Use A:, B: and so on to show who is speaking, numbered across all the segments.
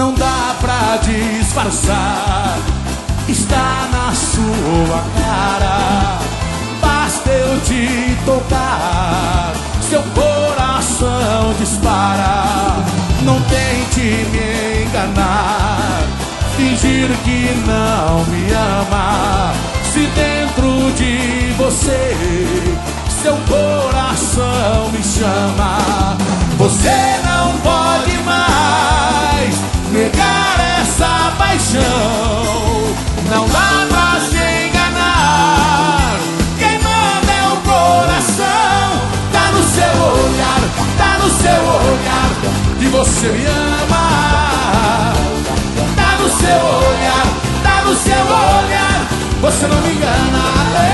A: não dá pra disfarçar, está na sua cara. Basta eu te tocar, seu coração dispara. Não tente me enganar, fingir que não me ama. Se dentro de você seu coração me chama, você não pode mais negar essa paixão. Não dá pra se enganar, quem manda é o coração. Tá no seu olhar, tá no seu olhar que você me ama. Tá no seu olhar, tá no seu olhar, você não me engana.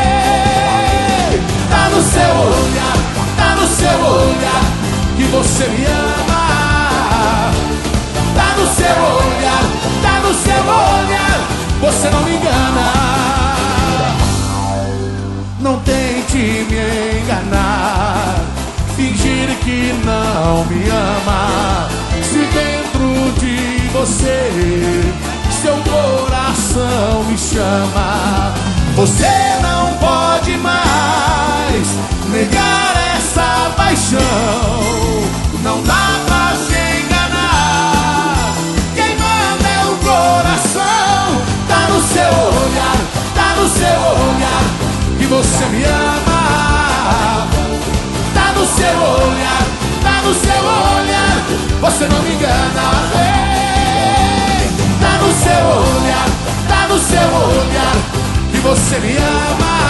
A: Tá no seu olhar, tá no seu olhar que você me ama. Tá no seu olhar, tá no seu olhar, você não me engana. Não tente me enganar, fingir que não me ama. Se dentro de você seu coração me chama, você não pode mais negar essa paixão. Não dá pra se enganar, quem manda é o coração. Tá no seu olhar, tá no seu olhar que você me ama. Tá no seu olhar, tá no seu olhar, você não me engana. Tá no seu olhar, tá no seu olhar que você me ama.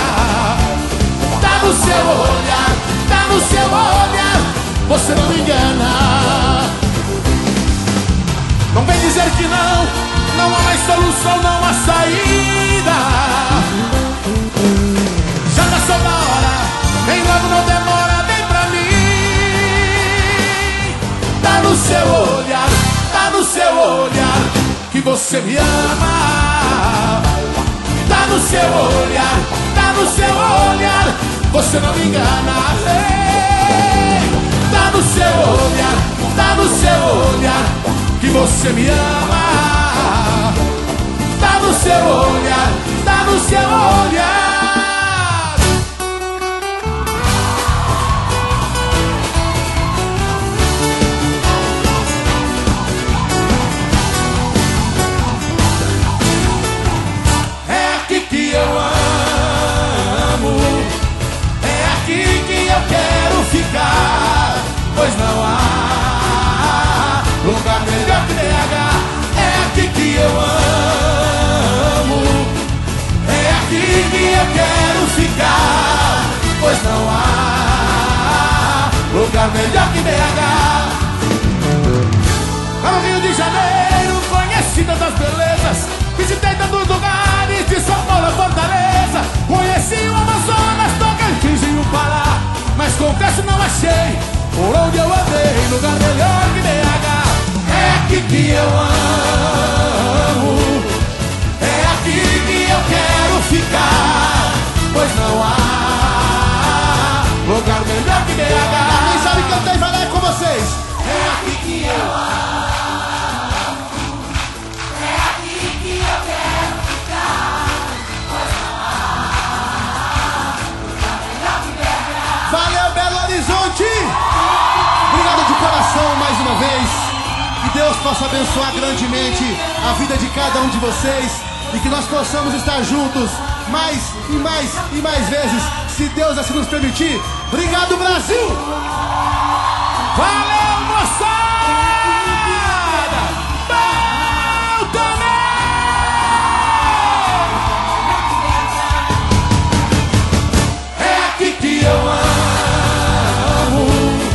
A: Tá no seu olhar, tá no seu olhar, você não me engana. Não vem dizer que não há mais solução, não há saída. Já passou da hora, vem logo, não demora, vem pra mim. Tá no seu olhar, tá no seu olhar que você me ama. Tá no seu olhar, tá no seu olhar, você não me engana. Tá no seu olhar, tá no seu olhar que você me ama. Tá no seu olhar, tá no seu olhar. Pois não há lugar melhor que BH. É aqui que eu amo, é aqui que eu quero ficar. Pois não há lugar melhor que BH. No Rio de Janeiro conheci tantas belezas, visitei tantos lugares de São Paulo a Fortaleza. Conheci o Amazonas, Tocantins e o Pará, mas confesso não achei por onde eu andei lugar melhor que BH. É aqui que eu amo, é aqui que eu quero ficar. Pois não há lugar melhor que BH. Quem sabe cantar e falar com vocês. É aqui que eu amo, é aqui que eu quero ficar. Pois não há lugar melhor que BH. Valeu, Belo Horizonte! Obrigado de coração mais uma vez. Que Deus possa abençoar grandemente a vida de cada um de vocês e que nós possamos estar juntos mais e mais e mais vezes, se Deus assim nos permitir. Obrigado, Brasil! Valeu, moçada! Bom também! É aqui que eu amo,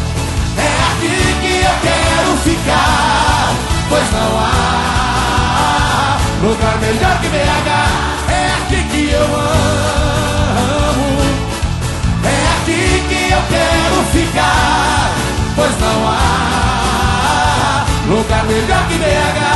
A: ficar, pois não há lugar melhor que BH. É aqui que eu amo, é aqui que eu quero ficar, pois não há lugar melhor que BH.